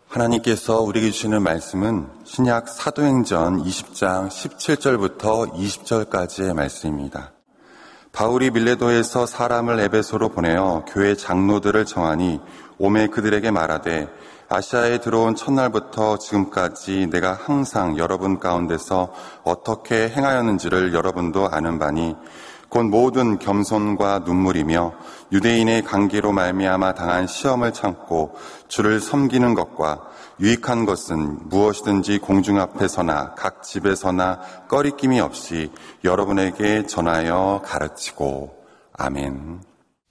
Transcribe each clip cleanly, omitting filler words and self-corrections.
하나님께서 우리에게 주시는 말씀은 신약 사도행전 20장 17절부터 20절까지의 말씀입니다. 바울이 밀레도에서 사람을 에베소로 보내어 교회 장로들을 청하니 오매 그들에게 말하되 아시아에 들어온 첫날부터 지금까지 내가 항상 여러분 가운데서 어떻게 행하였는지를 여러분도 아는 바니 곧 모든 겸손과 눈물이며 유대인의 관계로 말미암아 당한 시험을 참고 주를 섬기는 것과 유익한 것은 무엇이든지 공중 앞에서나 각 집에서나 꺼리낌이 없이 여러분에게 전하여 가르치고. 아멘.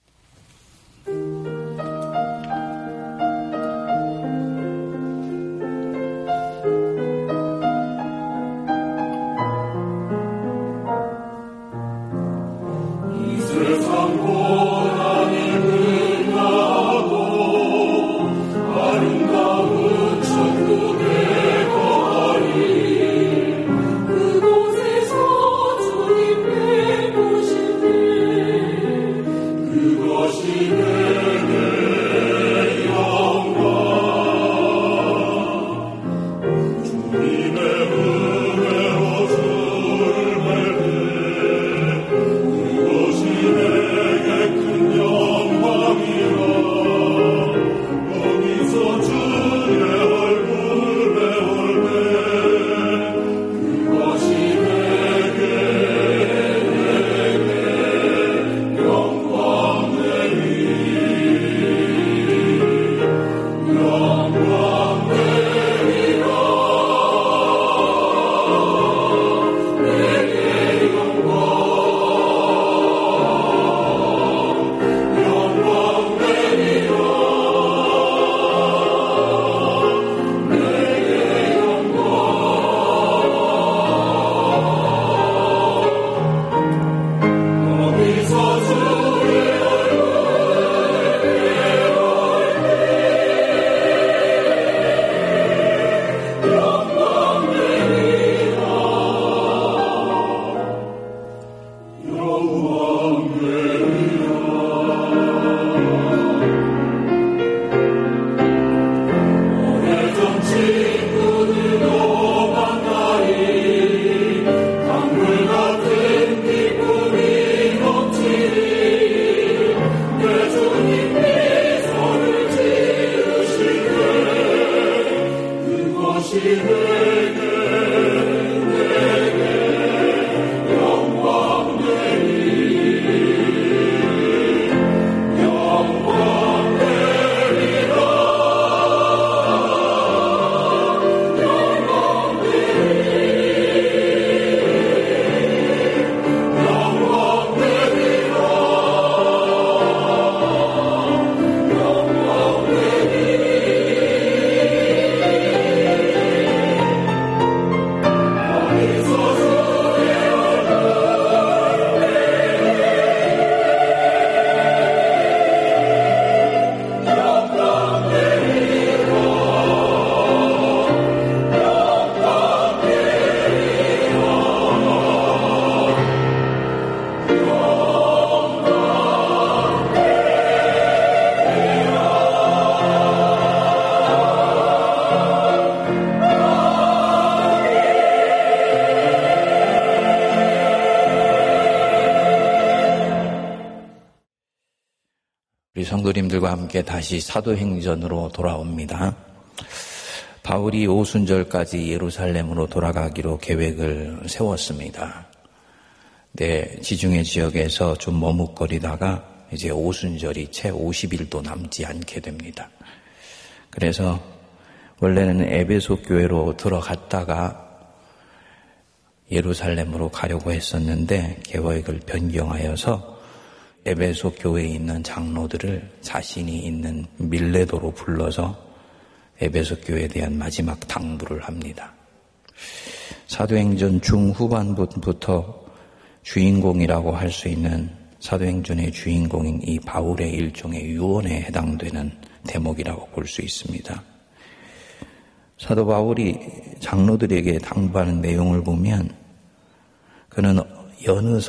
우리 성도님들과 함께 다시 사도행전으로 돌아옵니다. 바울이 오순절까지 예루살렘으로 돌아가기로 계획을 세웠습니다. 지중해 지역에서 좀 머뭇거리다가 이제 오순절이 채 50일도 남지 않게 됩니다. 그래서 원래는 에베소 교회로 들어갔다가 예루살렘으로 가려고 했었는데 계획을 변경하여서 에베소 교회에 있는 장로들을 자신이 있는 밀레도로 불러서 에베소 교회에 대한 마지막 당부를 합니다. 사도행전 중후반부터 주인공이라고 할 수 있는 사도행전의 주인공인 이 바울의 일종의 유언에 해당되는 대목이라고 볼 수 있습니다. 사도 바울이 장로들에게 당부하는 내용을 보면 그는 여느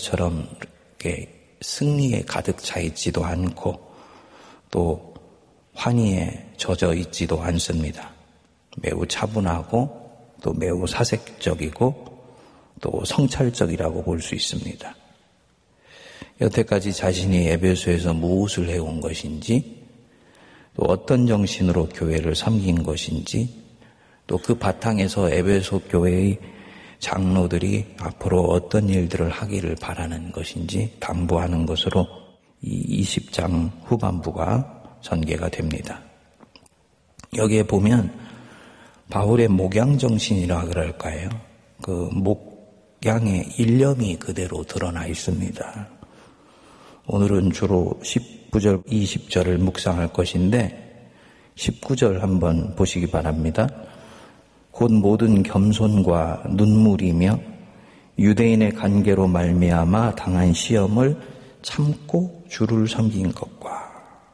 서신에서처럼 이렇게 승리에 가득 차 있지도 않고 또 환희에 젖어 있지도 않습니다. 매우 차분하고 또 매우 사색적이고 또 성찰적이라고 볼 수 있습니다. 여태까지 자신이 에베소에서 무엇을 해온 것인지, 또 어떤 정신으로 교회를 섬긴 것인지, 또 그 바탕에서 에베소 교회의 장로들이 앞으로 어떤 일들을 하기를 바라는 것인지 당부하는 것으로 이 20장 후반부가 전개가 됩니다. 여기에 보면 바울의 목양정신이라 그럴까요? 그 목양의 일념이 그대로 드러나 있습니다. 오늘은 주로 19절, 20절을 묵상할 것인데 19절 한번 보시기 바랍니다. 곧 모든 겸손과 눈물이며 유대인의 관계로 말미암아 당한 시험을 참고 주를 섬긴 것과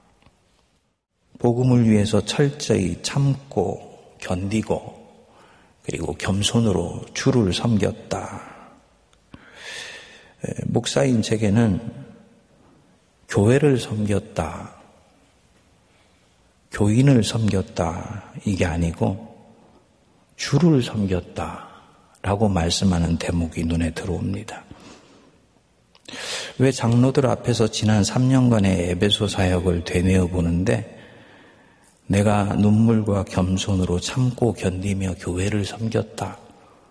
복음을 위해서 철저히 참고 견디고 그리고 겸손으로 주를 섬겼다. 목사인 제게는 교회를 섬겼다, 교인을 섬겼다 이게 아니고 주를 섬겼다라고 말씀하는 대목이 눈에 들어옵니다. 왜 장로들 앞에서 지난 3년간의 에베소 사역을 되뇌어 보는데 내가 눈물과 겸손으로 참고 견디며 교회를 섬겼다,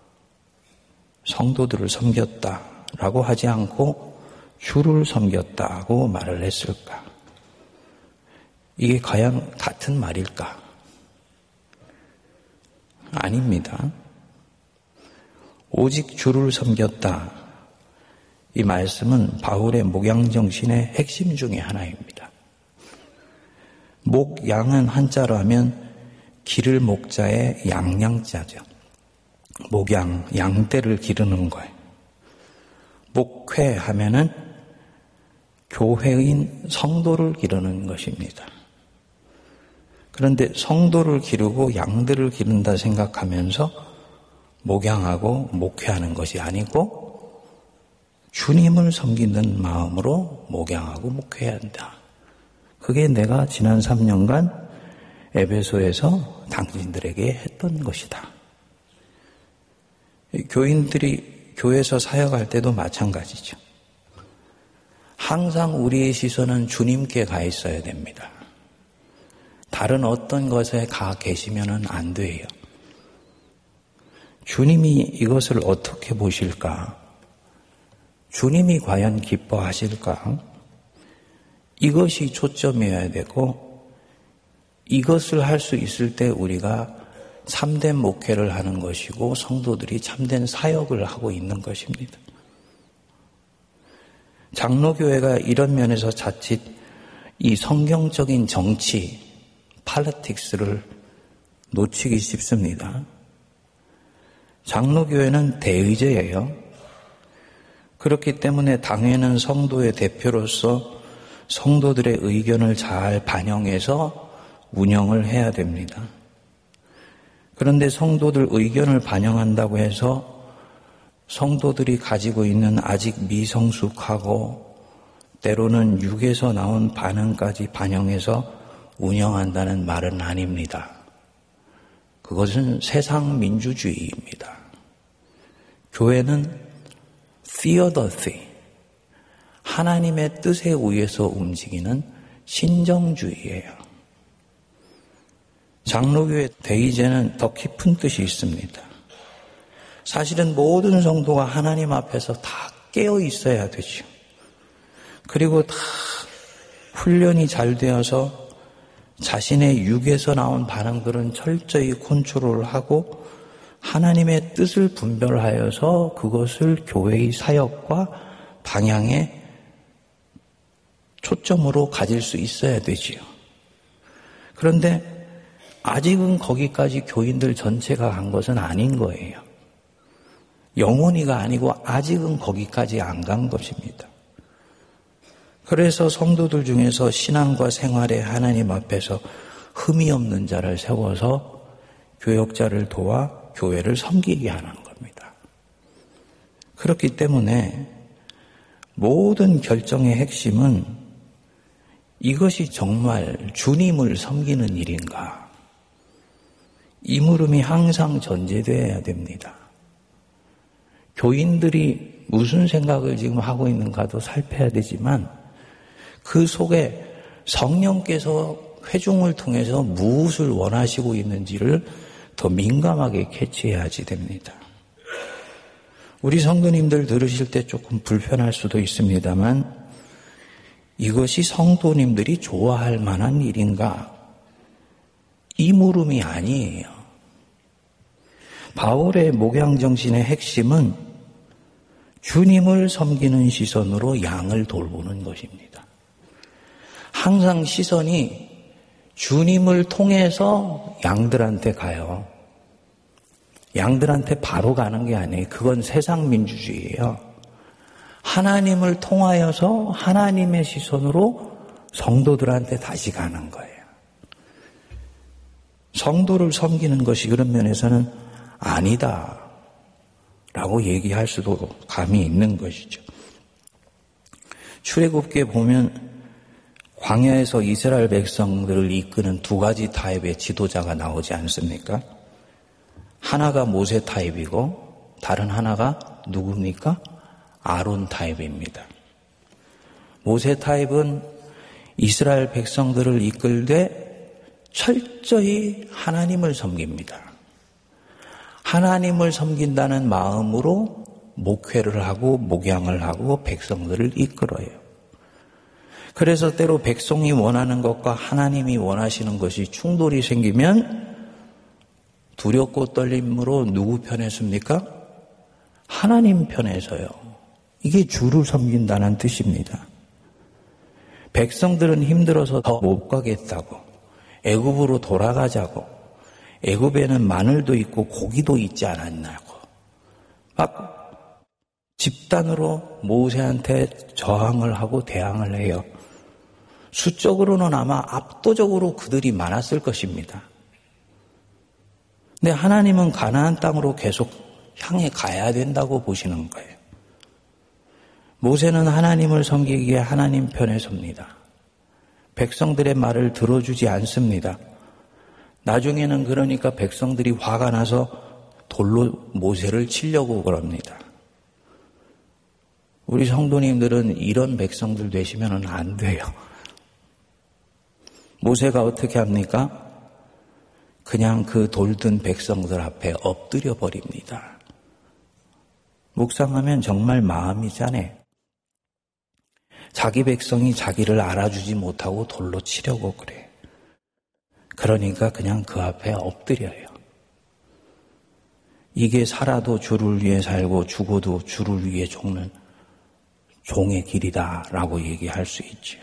성도들을 섬겼다라고 하지 않고 주를 섬겼다고 말을 했을까? 이게 과연 같은 말일까? 아닙니다. 오직 주를 섬겼다. 이 말씀은 바울의 목양정신의 핵심 중에 하나입니다. 목양은 한자로 하면 기를 목자의 양양자죠. 목양, 양떼를 기르는 거예요. 목회 하면은 교회인 성도를 기르는 것입니다. 그런데 성도를 기르고 양들을 기른다 생각하면서 목양하고 목회하는 것이 아니고 주님을 섬기는 마음으로 목양하고 목회해야 한다. 그게 내가 지난 3년간 에베소에서 당신들에게 했던 것이다. 교인들이 교회에서 사역할 때도 마찬가지죠. 항상 우리의 시선은 주님께 가 있어야 됩니다. 다른 어떤 것에 가 계시면은 안 돼요. 주님이 이것을 어떻게 보실까? 주님이 과연 기뻐하실까? 이것이 초점이어야 되고 이것을 할 수 있을 때 우리가 참된 목회를 하는 것이고 성도들이 참된 사역을 하고 있는 것입니다. 장로교회가 이런 면에서 자칫 이 성경적인 정치, 팔리틱스를 놓치기 쉽습니다. 장로교회는 대의제예요. 그렇기 때문에 당회는 성도의 대표로서 성도들의 의견을 잘 반영해서 운영을 해야 됩니다. 그런데 성도들 의견을 반영한다고 해서 성도들이 가지고 있는 아직 미성숙하고 때로는 육에서 나온 반응까지 반영해서 운영한다는 말은 아닙니다. 그것은 세상 민주주의입니다. 교회는 theodicy, 하나님의 뜻에 의해서 움직이는 신정주의예요. 장로교회 대의제는 더 깊은 뜻이 있습니다. 사실은 모든 성도가 하나님 앞에서 다 깨어 있어야 되죠. 그리고 다 훈련이 잘 되어서 자신의 육에서 나온 반응들은 철저히 컨트롤하고 하나님의 뜻을 분별하여서 그것을 교회의 사역과 방향에 초점으로 가질 수 있어야 되지요. 그런데 아직은 거기까지 교인들 전체가 간 것은 아닌 거예요. 영원히가 아니고 아직은 거기까지 안 간 것입니다. 그래서 성도들 중에서 신앙과 생활에 하나님 앞에서 흠이 없는 자를 세워서 교역자를 도와 교회를 섬기게 하는 겁니다. 그렇기 때문에 모든 결정의 핵심은 이것이 정말 주님을 섬기는 일인가? 이 물음이 항상 전제되어야 됩니다. 교인들이 무슨 생각을 지금 하고 있는가도 살펴야 되지만 그 속에 성령께서 회중을 통해서 무엇을 원하시고 있는지를 더 민감하게 캐치해야지 됩니다. 우리 성도님들 들으실 때 조금 불편할 수도 있습니다만 이것이 성도님들이 좋아할 만한 일인가? 이 물음이 아니에요. 바울의 목양정신의 핵심은 주님을 섬기는 시선으로 양을 돌보는 것입니다. 항상 시선이 주님을 통해서 양들한테 가요. 양들한테 바로 가는 게 아니에요. 그건 세상 민주주의예요. 하나님을 통하여서 하나님의 시선으로 성도들한테 다시 가는 거예요. 성도를 섬기는 것이 그런 면에서는 아니다 라고 얘기할 수도 감이 있는 것이죠. 출애굽기에 보면 광야에서 이스라엘 백성들을 이끄는 두 가지 타입의 지도자가 나오지 않습니까? 하나가 모세 타입이고 다른 하나가 누굽니까? 아론 타입입니다. 모세 타입은 이스라엘 백성들을 이끌되 철저히 하나님을 섬깁니다. 하나님을 섬긴다는 마음으로 목회를 하고 목양을 하고 백성들을 이끌어요. 그래서 때로 백성이 원하는 것과 하나님이 원하시는 것이 충돌이 생기면 두렵고 떨림으로 누구 편에 섭니까? 하나님 편에서요. 이게 주를 섬긴다는 뜻입니다. 백성들은 힘들어서 더 못 가겠다고, 애굽으로 돌아가자고, 애굽에는 마늘도 있고 고기도 있지 않았냐고 막 집단으로 모세한테 저항을 하고 대항을 해요. 수적으로는 아마 압도적으로 그들이 많았을 것입니다. 근데 하나님은 가나안 땅으로 계속 향해 가야 된다고 보시는 거예요. 모세는 하나님을 섬기기에 하나님 편에 섭니다. 백성들의 말을 들어주지 않습니다. 나중에는 그러니까 백성들이 화가 나서 돌로 모세를 치려고 그럽니다. 우리 성도님들은 이런 백성들 되시면 안 돼요. 모세가 어떻게 합니까? 그냥 그 돌든 백성들 앞에 엎드려 버립니다. 묵상하면 정말 마음이 짠해. 자기 백성이 자기를 알아주지 못하고 돌로 치려고 그래. 그러니까 그냥 그 앞에 엎드려요. 이게 살아도 주를 위해 살고 죽어도 주를 위해 죽는 종의 길이다라고 얘기할 수 있죠.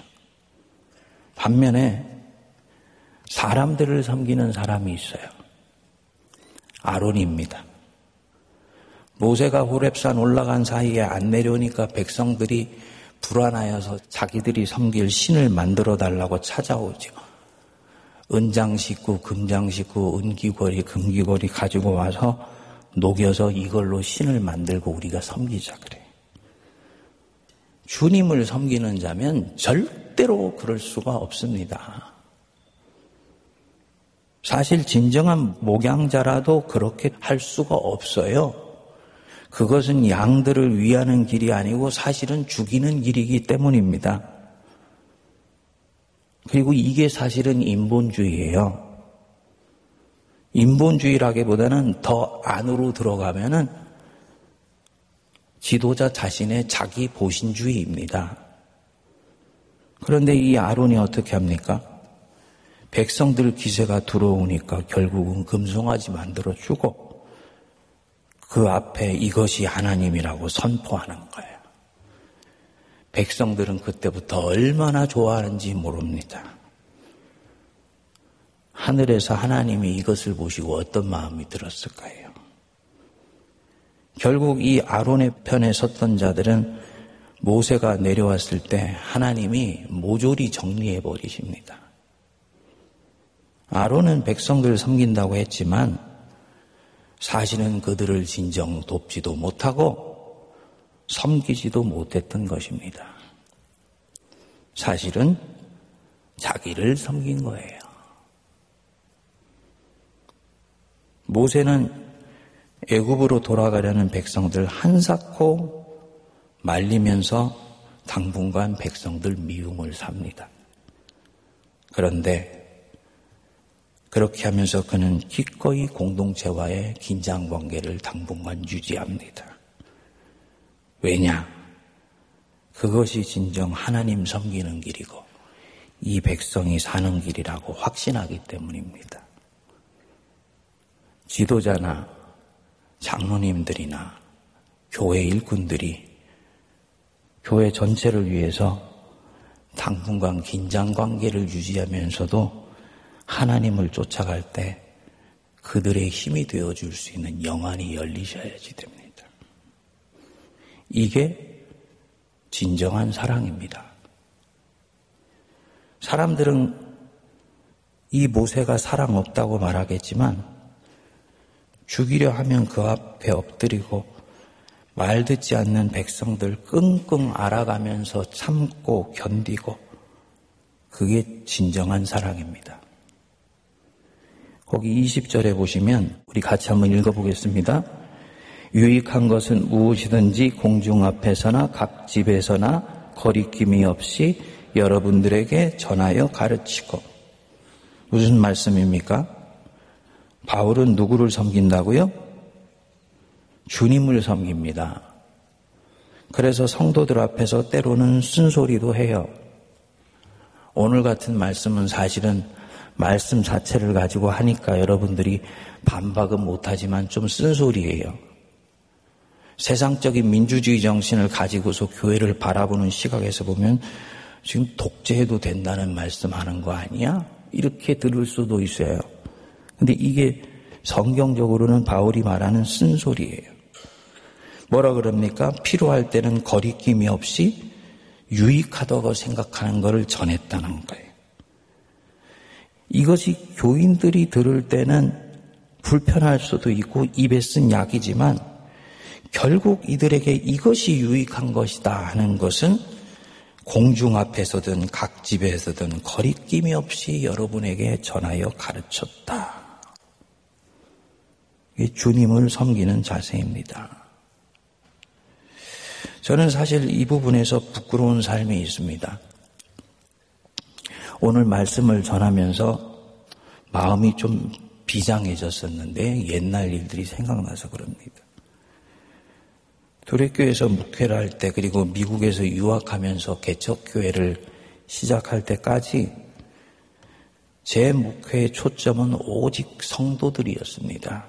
반면에 사람들을 섬기는 사람이 있어요. 아론입니다. 모세가 호렙산 올라간 사이에 안 내려오니까 백성들이 불안하여서 자기들이 섬길 신을 만들어 달라고 찾아오죠. 은장 싣고 금장 싣고 은귀고리 금귀고리 가지고 와서 녹여서 이걸로 신을 만들고 우리가 섬기자 그래. 주님을 섬기는 자면 절대로 그럴 수가 없습니다. 사실 진정한 목양자라도 그렇게 할 수가 없어요. 그것은 양들을 위하는 길이 아니고 사실은 죽이는 길이기 때문입니다. 그리고 이게 사실은 인본주의예요. 인본주의라기보다는 더 안으로 들어가면은 지도자 자신의 자기 보신주의입니다. 그런데 이 아론이 어떻게 합니까? 백성들 기세가 들어오니까 결국은 금송아지 만들어주고 그 앞에 이것이 하나님이라고 선포하는 거예요. 백성들은 그때부터 얼마나 좋아하는지 모릅니다. 하늘에서 하나님이 이것을 보시고 어떤 마음이 들었을까요? 결국 이 아론의 편에 섰던 자들은 모세가 내려왔을 때 하나님이 모조리 정리해 버리십니다. 아론은 백성들을 섬긴다고 했지만 사실은 그들을 진정 돕지도 못하고 섬기지도 못했던 것입니다. 사실은 자기를 섬긴 거예요. 모세는 애굽으로 돌아가려는 백성들 한사코 말리면서 당분간 백성들 미움을 삽니다. 그런데 그렇게 하면서 그는 기꺼이 공동체와의 긴장관계를 당분간 유지합니다. 왜냐? 그것이 진정 하나님 섬기는 길이고 이 백성이 사는 길이라고 확신하기 때문입니다. 지도자나 장로님들이나 교회 일꾼들이 교회 전체를 위해서 당분간 긴장관계를 유지하면서도 하나님을 쫓아갈 때 그들의 힘이 되어줄 수 있는 영안이 열리셔야지 됩니다. 이게 진정한 사랑입니다. 사람들은 이 모세가 사랑 없다고 말하겠지만 죽이려 하면 그 앞에 엎드리고 말 듣지 않는 백성들 끙끙 앓아가면서 참고 견디고 그게 진정한 사랑입니다. 거기 20절에 보시면 우리 같이 한번 읽어보겠습니다. 유익한 것은 무엇이든지 공중 앞에서나 각 집에서나 거리낌이 없이 여러분들에게 전하여 가르치고. 무슨 말씀입니까? 바울은 누구를 섬긴다고요? 주님을 섬깁니다. 그래서 성도들 앞에서 때로는 쓴소리도 해요. 오늘 같은 말씀은 사실은 말씀 자체를 가지고 하니까 여러분들이 반박은 못하지만 좀 쓴소리예요. 세상적인 민주주의 정신을 가지고서 교회를 바라보는 시각에서 보면 지금 독재해도 된다는 말씀하는 거 아니야? 이렇게 들을 수도 있어요. 근데 이게 성경적으로는 바울이 말하는 쓴소리예요. 뭐라 그럽니까? 필요할 때는 거리낌이 없이 유익하다고 생각하는 것을 전했다는 거예요. 이것이 교인들이 들을 때는 불편할 수도 있고 입에 쓴 약이지만 결국 이들에게 이것이 유익한 것이다 하는 것은 공중 앞에서든 각 집에서든 거리낌이 없이 여러분에게 전하여 가르쳤다. 이게 주님을 섬기는 자세입니다. 저는 사실 이 부분에서 부끄러운 삶이 있습니다. 오늘 말씀을 전하면서 마음이 좀 비장해졌었는데 옛날 일들이 생각나서 그럽니다. 도래교회에서 목회를 할 때 그리고 미국에서 유학하면서 개척교회를 시작할 때까지 제 목회의 초점은 오직 성도들이었습니다.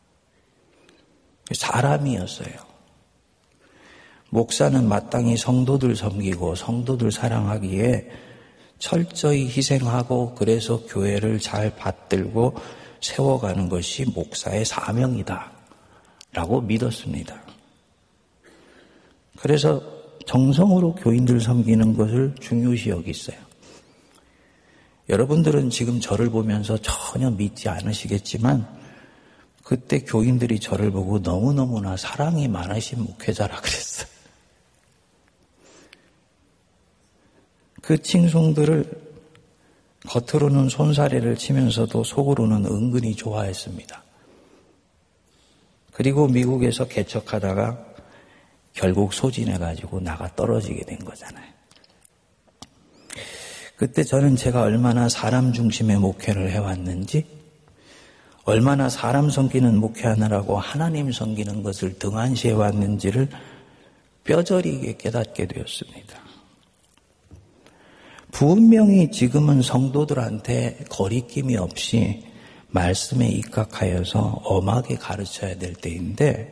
사람이었어요. 목사는 마땅히 성도들 섬기고 성도들 사랑하기에 철저히 희생하고 그래서 교회를 잘 받들고 세워가는 것이 목사의 사명이다 라고 믿었습니다. 그래서 정성으로 교인들 섬기는 것을 중요시 여겼어요. 여러분들은 지금 저를 보면서 전혀 믿지 않으시겠지만 그때 교인들이 저를 보고 너무너무나 사랑이 많으신 목회자라 그랬어요. 그 칭송들을 겉으로는 손사래를 치면서도 속으로는 은근히 좋아했습니다. 그리고 미국에서 개척하다가 결국 소진해가지고 나가 떨어지게 된 거잖아요. 그때 저는 제가 얼마나 사람 중심의 목회를 해왔는지, 얼마나 사람 섬기는 목회하느라고 하나님 섬기는 것을 등한시해왔는지를 뼈저리게 깨닫게 되었습니다. 분명히 지금은 성도들한테 거리낌이 없이 말씀에 입각하여서 엄하게 가르쳐야 될 때인데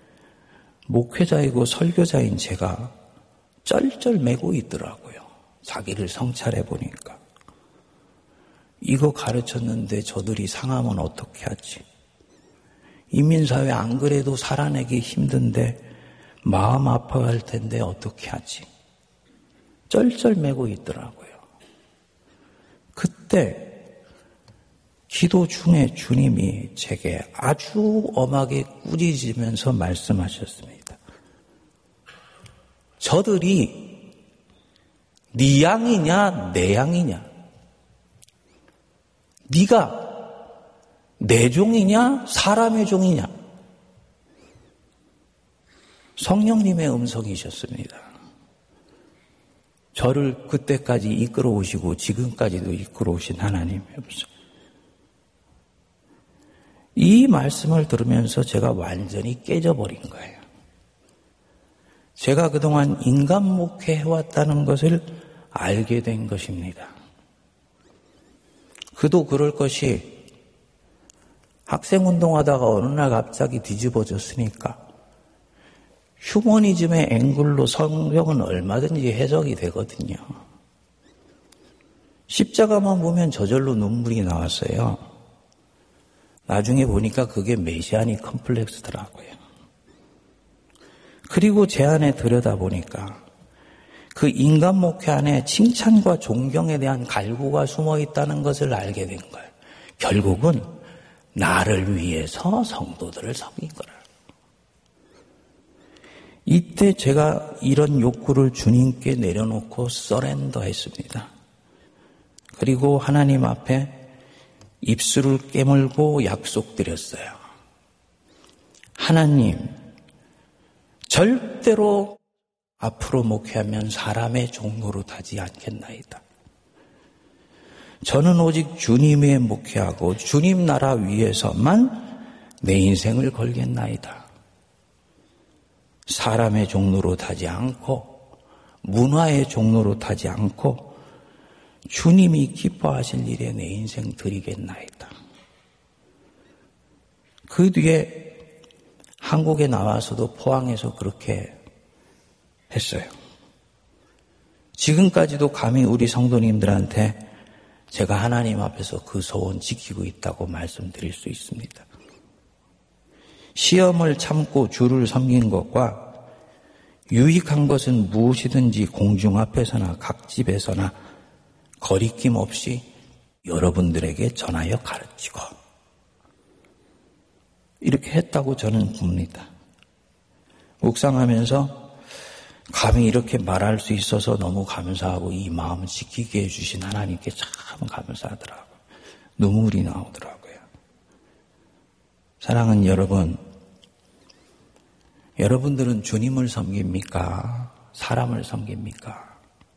목회자이고 설교자인 제가 쩔쩔매고 있더라고요. 자기를 성찰해 보니까. 이거 가르쳤는데 저들이 상하면 어떻게 하지? 이민사회 안 그래도 살아내기 힘든데 마음 아파할 텐데 어떻게 하지? 쩔쩔매고 있더라고요. 그때 기도 중에 주님이 제게 아주 엄하게 꾸짖으면서 말씀하셨습니다. 저들이 네 양이냐 내 양이냐 네가 내 종이냐 사람의 종이냐? 성령님의 음성이셨습니다. 저를 그때까지 이끌어오시고 지금까지도 이끌어오신 하나님의 음성. 이 말씀을 들으면서 제가 완전히 깨져버린 거예요. 제가 그동안 인간 목회해왔다는 것을 알게 된 것입니다. 그도 그럴 것이 학생운동하다가 어느 날 갑자기 뒤집어졌으니까 휴머니즘의 앵글로 성경은 얼마든지 해석이 되거든요. 십자가만 보면 저절로 눈물이 나왔어요. 나중에 보니까 그게 메시아닉 컴플렉스더라고요. 그리고 제 안에 들여다보니까 그 인간 목회 안에 칭찬과 존경에 대한 갈구가 숨어 있다는 것을 알게 된 거예요. 결국은 나를 위해서 성도들을 섬긴 거라. 이때 제가 이런 욕구를 주님께 내려놓고 서렌더했습니다. 그리고 하나님 앞에 입술을 깨물고 약속드렸어요. 하나님, 절대로 앞으로 목회하면 사람의 종로로 타지 않겠나이다. 저는 오직 주님의 목회하고 주님 나라 위해서만 내 인생을 걸겠나이다. 사람의 종로로 타지 않고 문화의 종로로 타지 않고 주님이 기뻐하실 일에 내 인생 드리겠나이다. 그 뒤에 한국에 나와서도 포항에서 그렇게 했어요. 지금까지도 감히 우리 성도님들한테 제가 하나님 앞에서 그 소원 지키고 있다고 말씀드릴 수 있습니다. 시험을 참고 주를 섬긴 것과 유익한 것은 무엇이든지 공중 앞에서나 각 집에서나 거리낌 없이 여러분들에게 전하여 가르치고 이렇게 했다고 저는 봅니다. 묵상하면서 감히 이렇게 말할 수 있어서 너무 감사하고 이 마음을 지키게 해주신 하나님께 참 감사하더라고요. 눈물이 나오더라고요. 사랑하는 여러분, 여러분들은 주님을 섬깁니까? 사람을 섬깁니까?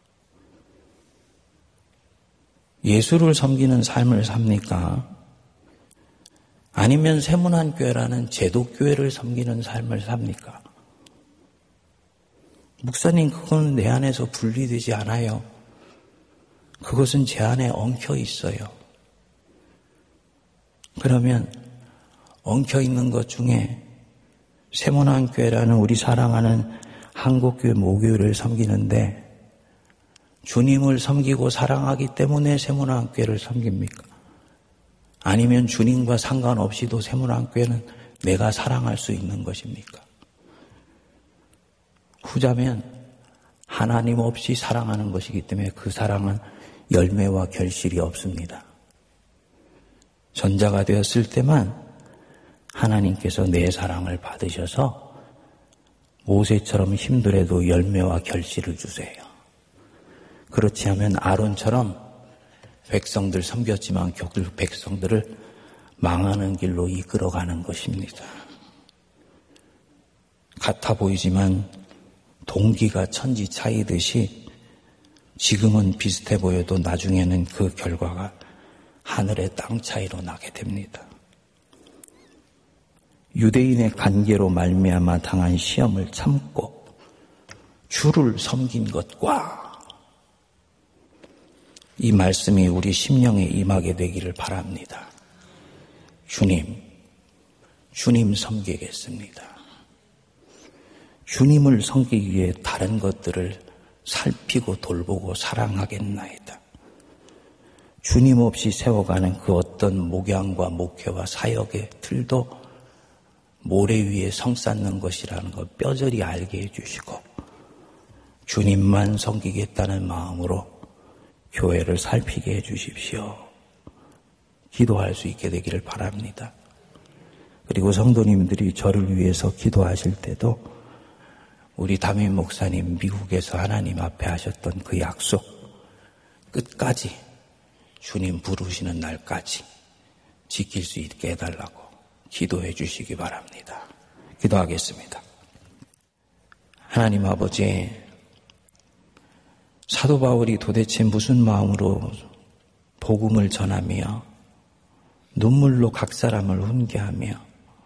예수를 섬기는 삶을 삽니까? 아니면 세문안교회라는 제도교회를 섬기는 삶을 삽니까? 목사님, 그건 내 안에서 분리되지 않아요. 그것은 제 안에 엉켜 있어요. 그러면 엉켜있는 것 중에 세문안교회라는 우리 사랑하는 한국교회 모교회를 섬기는데 주님을 섬기고 사랑하기 때문에 세문안교회를 섬깁니까? 아니면 주님과 상관없이도 세문안교회는 내가 사랑할 수 있는 것입니까? 후자면 하나님 없이 사랑하는 것이기 때문에 그 사랑은 열매와 결실이 없습니다. 전자가 되었을 때만 하나님께서 내 사랑을 받으셔서 모세처럼 힘들어도 열매와 결실을 주세요. 그렇지 않으면 아론처럼 백성들 섬겼지만 결국 백성들을 망하는 길로 이끌어가는 것입니다. 같아 보이지만 동기가 천지 차이듯이 지금은 비슷해 보여도 나중에는 그 결과가 하늘의 땅 차이로 나게 됩니다. 유대인의 관계로 말미암아 당한 시험을 참고 주를 섬긴 것과 이 말씀이 우리 심령에 임하게 되기를 바랍니다. 주님 섬기겠습니다. 주님을 섬기기 위해 다른 것들을 살피고 돌보고 사랑하겠나이다. 주님 없이 세워가는 그 어떤 목양과 목회와 사역의 틀도 모래 위에 성 쌓는 것이라는 걸 뼈저리 알게 해주시고 주님만 섬기겠다는 마음으로 교회를 살피게 해주십시오. 기도할 수 있게 되기를 바랍니다. 그리고 성도님들이 저를 위해서 기도하실 때도 우리 담임 목사님 미국에서 하나님 앞에 하셨던 그 약속 끝까지 주님 부르시는 날까지 지킬 수 있게 해달라고 기도해 주시기 바랍니다. 기도하겠습니다. 하나님 아버지, 사도 바울이 도대체 무슨 마음으로 복음을 전하며 눈물로 각 사람을 훈계하며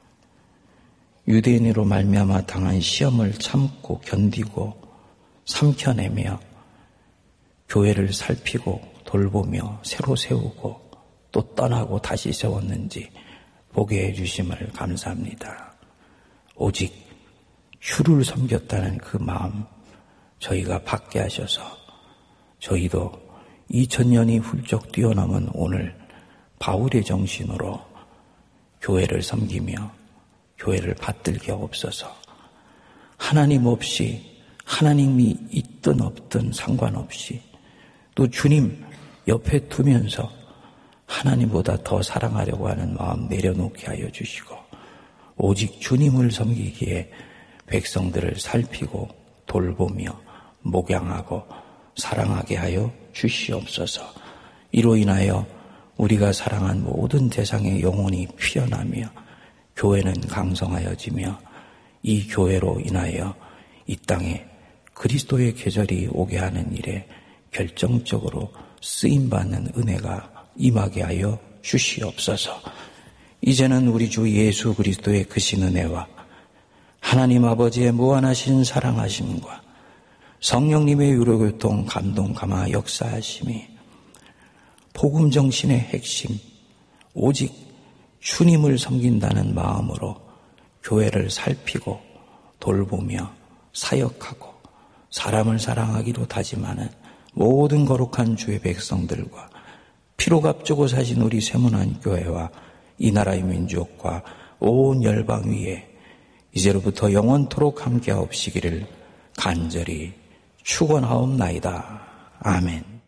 유대인으로 말미암아 당한 시험을 참고 견디고 삼켜내며 교회를 살피고 돌보며 새로 세우고 또 떠나고 다시 세웠는지 보게 해주심을 감사합니다. 오직 주를 섬겼다는 그 마음 저희가 받게 하셔서 저희도 2000년이 훌쩍 뛰어넘은 오늘 바울의 정신으로 교회를 섬기며 교회를 받들게 없어서 하나님 없이 하나님이 있든 없든 상관없이 또 주님 옆에 두면서 하나님보다 더 사랑하려고 하는 마음 내려놓게 하여 주시고 오직 주님을 섬기기에 백성들을 살피고 돌보며 목양하고 사랑하게 하여 주시옵소서. 이로 인하여 우리가 사랑한 모든 대상의 영혼이 피어나며 교회는 강성하여지며 이 교회로 인하여 이 땅에 그리스도의 계절이 오게 하는 일에 결정적으로 쓰임받는 은혜가 임하게 하여 주시옵소서. 이제는 우리 주 예수 그리스도의 크신 은혜와 하나님 아버지의 무한하신 사랑하심과 성령님의 유로교통 감동 감화 역사하심이 복음 정신의 핵심 오직 주님을 섬긴다는 마음으로 교회를 살피고 돌보며 사역하고 사람을 사랑하기로 다짐하는 모든 거룩한 주의 백성들과 피로 값주고 사신 우리 세문안 교회와 이 나라의 민족과 온 열방 위에 이제로부터 영원토록 함께하옵시기를 간절히 축원하옵나이다. 아멘.